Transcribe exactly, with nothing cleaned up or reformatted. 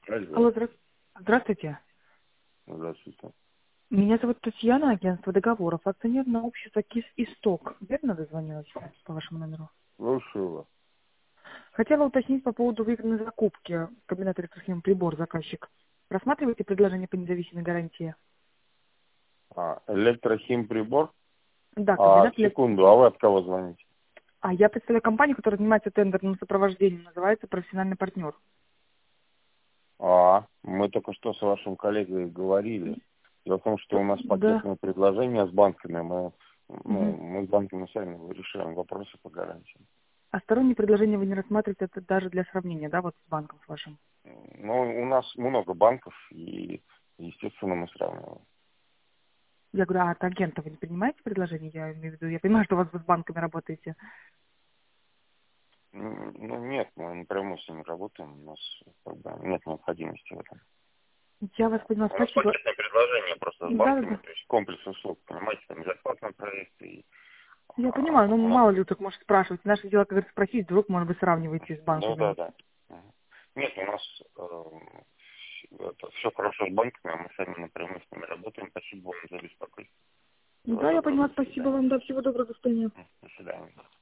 Алло, Алло. здра- здравствуйте. Здравствуйте. Меня зовут Татьяна, агентство договоров, акционерное общество КИС «Исток». Верно дозвонилась по вашему номеру? Слушаю вас. Хотела уточнить по поводу выигранной закупки кабинет электросхем прибор заказчик. Рассматриваете предложение по независимой гарантии? А, электрохимприбор? Да, А, кабинет элек- секунду, а вы от кого звоните? А я представляю компанию, которая занимается тендерным сопровождением, называется «Профессиональный партнер». А, мы только что с вашим коллегой говорили. Дело в том, что у нас Да. пакетное предложение с банками. Мы, ну, Мгм. мы с банками сами решаем вопросы по гарантии. А сторонние предложения вы не рассматриваете это даже для сравнения, да, вот с банком с вашим? Ну, у нас много банков, и, естественно, мы сравниваем. Я говорю, а от агента вы не принимаете предложения? Я имею в виду, я понимаю, что у вас вы с банками работаете. М, Ну, нет, мы напрямую с ними работаем, у нас как бы, нет необходимости в этом. Я вас поняла, У нас спасибо. пакетное предложение просто с Да, да, банками, да. то есть комплекс услуг, понимаете, там зарплатный проект и Я а, понимаю, ну много. мало ли так может спрашивать. Наше дело, как говорится, спросить, вдруг, может быть, сравниваете с Ну банками. да, да. Мгм. Нет, у нас э, это, все хорошо с банками, а мы сами напрямую с ними работаем. Спасибо вам за беспокойство. Всего Да, я доброго, поняла, до спасибо свидания. вам, да, всего доброго, до свидания. До свидания.